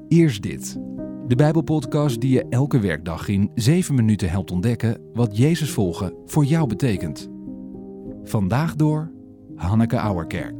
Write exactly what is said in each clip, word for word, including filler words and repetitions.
Eerst dit. De Bijbelpodcast die je elke werkdag in zeven minuten helpt ontdekken wat Jezus volgen voor jou betekent. Vandaag door Hanneke Auwerkerk.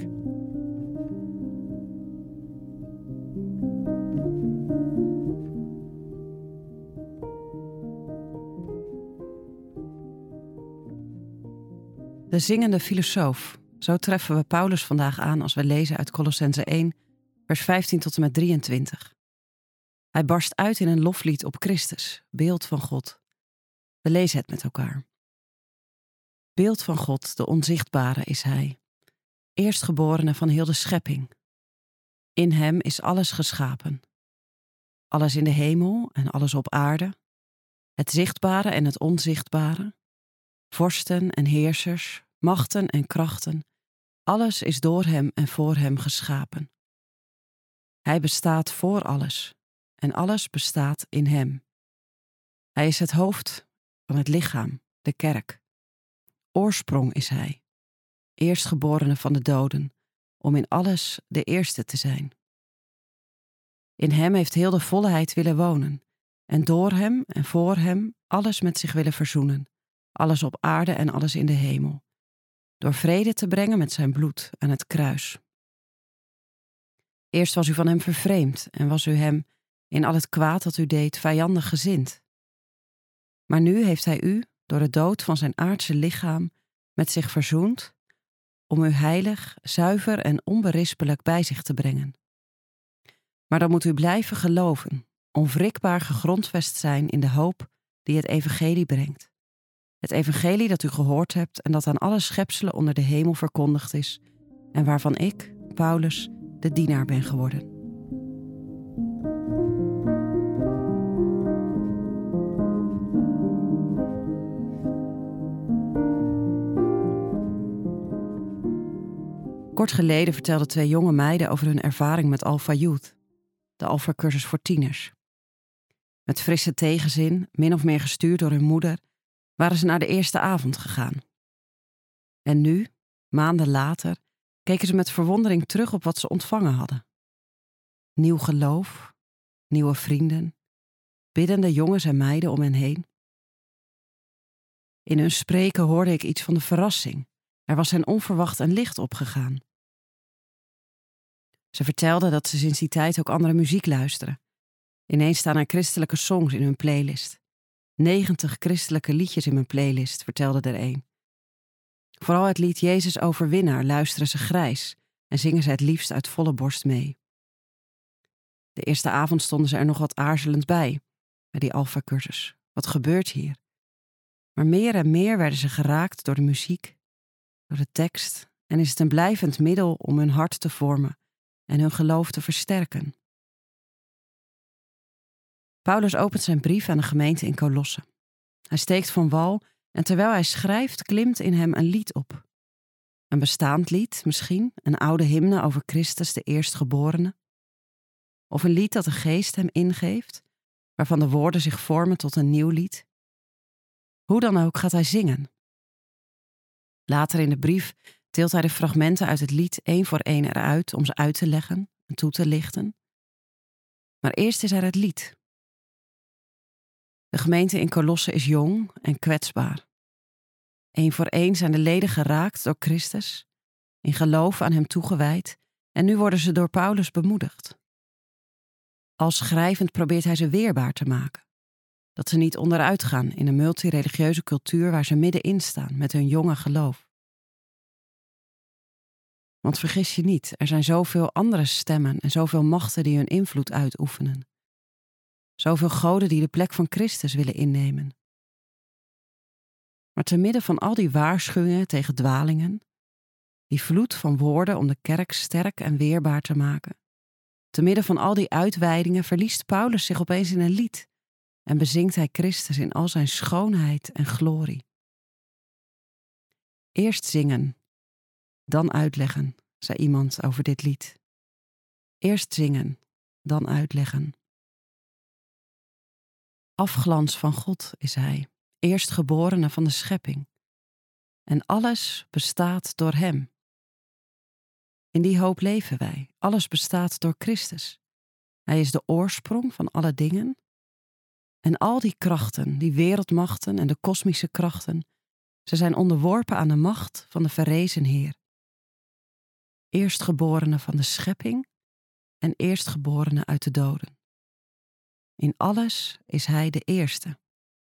De zingende filosoof. Zo treffen we Paulus vandaag aan als we lezen uit Kolossenzen één, vers vijftien tot en met drieëntwintig. Hij barst uit in een loflied op Christus, beeld van God. We lezen het met elkaar. Beeld van God, de onzichtbare, is Hij, eerstgeborene van heel de schepping. In Hem is alles geschapen. Alles in de hemel en alles op aarde, het zichtbare en het onzichtbare, vorsten en heersers, machten en krachten, alles is door Hem en voor Hem geschapen. Hij bestaat voor alles en alles bestaat in Hem. Hij is het hoofd van het lichaam, de kerk. Oorsprong is Hij, eerstgeborene van de doden, om in alles de eerste te zijn. In Hem heeft heel de volheid willen wonen en door Hem en voor Hem alles met zich willen verzoenen, alles op aarde en alles in de hemel, door vrede te brengen met zijn bloed aan het kruis. Eerst was u van Hem vervreemd en was u Hem in al het kwaad dat u deed vijandig gezind. Maar nu heeft Hij u, door de dood van zijn aardse lichaam, met zich verzoend, om u heilig, zuiver en onberispelijk bij zich te brengen. Maar dan moet u blijven geloven, onwrikbaar gegrondvest zijn in de hoop die het evangelie brengt. Het evangelie dat u gehoord hebt en dat aan alle schepselen onder de hemel verkondigd is en waarvan ik, Paulus, de dienaar ben geworden. Kort geleden vertelden twee jonge meiden over hun ervaring met Alpha Youth, de Alpha-cursus voor tieners. Met frisse tegenzin, min of meer gestuurd door hun moeder, waren ze naar de eerste avond gegaan. En nu, maanden later, keken ze met verwondering terug op wat ze ontvangen hadden. Nieuw geloof, nieuwe vrienden, biddende jongens en meiden om hen heen. In hun spreken hoorde ik iets van de verrassing. Er was hen onverwacht een licht opgegaan. Ze vertelden dat ze sinds die tijd ook andere muziek luisteren. Ineens staan er christelijke songs in hun playlist. Negentig christelijke liedjes in mijn playlist, vertelde er een. Vooral het lied Jezus Overwinnaar luisteren ze grijs en zingen ze het liefst uit volle borst mee. De eerste avond stonden ze er nog wat aarzelend bij, bij die Alpha-cursus. Wat gebeurt hier? Maar meer en meer werden ze geraakt door de muziek, door de tekst, en is het een blijvend middel om hun hart te vormen en hun geloof te versterken. Paulus opent zijn brief aan de gemeente in Kolosse. Hij steekt van wal en terwijl hij schrijft klimt in hem een lied op. Een bestaand lied misschien, een oude hymne over Christus de eerstgeborene. Of een lied dat de geest hem ingeeft, waarvan de woorden zich vormen tot een nieuw lied. Hoe dan ook gaat hij zingen. Later in de brief deelt hij de fragmenten uit het lied één voor één eruit om ze uit te leggen en toe te lichten. Maar eerst is er het lied. De gemeente in Kolosse is jong en kwetsbaar. Eén voor één zijn de leden geraakt door Christus, in geloof aan hem toegewijd, en nu worden ze door Paulus bemoedigd. Al schrijvend probeert hij ze weerbaar te maken, dat ze niet onderuit gaan in een multireligieuze cultuur waar ze middenin staan met hun jonge geloof. Want vergis je niet, er zijn zoveel andere stemmen en zoveel machten die hun invloed uitoefenen. Zoveel goden die de plek van Christus willen innemen. Maar te midden van al die waarschuwingen tegen dwalingen, die vloed van woorden om de kerk sterk en weerbaar te maken, te midden van al die uitweidingen verliest Paulus zich opeens in een lied en bezingt hij Christus in al zijn schoonheid en glorie. Eerst zingen, dan uitleggen, zei iemand over dit lied. Eerst zingen, dan uitleggen. Afglans van God is Hij, eerstgeborene van de schepping. En alles bestaat door Hem. In die hoop leven wij. Alles bestaat door Christus. Hij is de oorsprong van alle dingen. En al die krachten, die wereldmachten en de kosmische krachten, ze zijn onderworpen aan de macht van de verrezen Heer. Eerstgeborene van de schepping en eerstgeborene uit de doden. In alles is hij de eerste.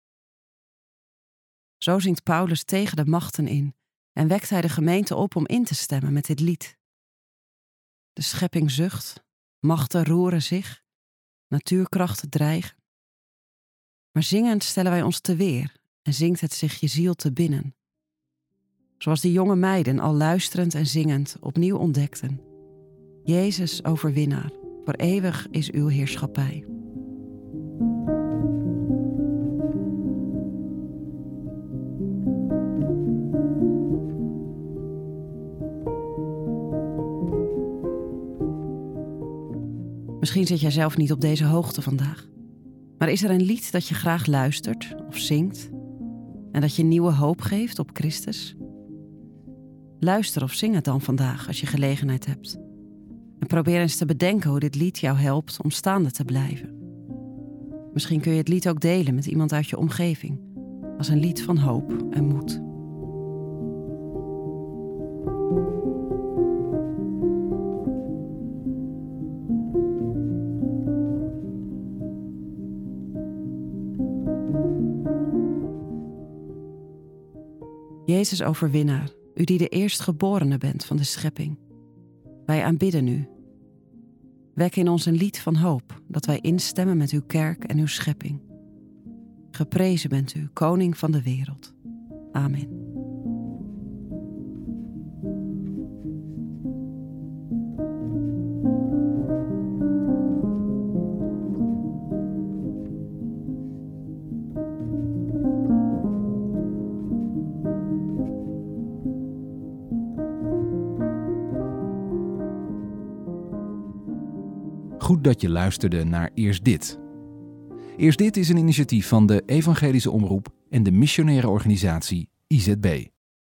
Zo zingt Paulus tegen de machten in en wekt hij de gemeente op om in te stemmen met dit lied. De schepping zucht, machten roeren zich, natuurkrachten dreigen. Maar zingend stellen wij ons te weer en zingt het zich je ziel te binnen. Zoals die jonge meiden al luisterend en zingend opnieuw ontdekten. Jezus overwinnaar, voor eeuwig is uw heerschappij. Misschien zit jij zelf niet op deze hoogte vandaag. Maar is er een lied dat je graag luistert of zingt en dat je nieuwe hoop geeft op Christus? Luister of zing het dan vandaag als je gelegenheid hebt. En probeer eens te bedenken hoe dit lied jou helpt om staande te blijven. Misschien kun je het lied ook delen met iemand uit je omgeving, als een lied van hoop en moed. Jezus overwinnaar, u die de eerstgeborene bent van de schepping. Wij aanbidden u. Wek in ons een lied van hoop, dat wij instemmen met uw kerk en uw schepping. Geprezen bent u, koning van de wereld. Amen. Goed dat je luisterde naar Eerst Dit. Eerst Dit is een initiatief van de Evangelische Omroep en de missionaire organisatie I Z B.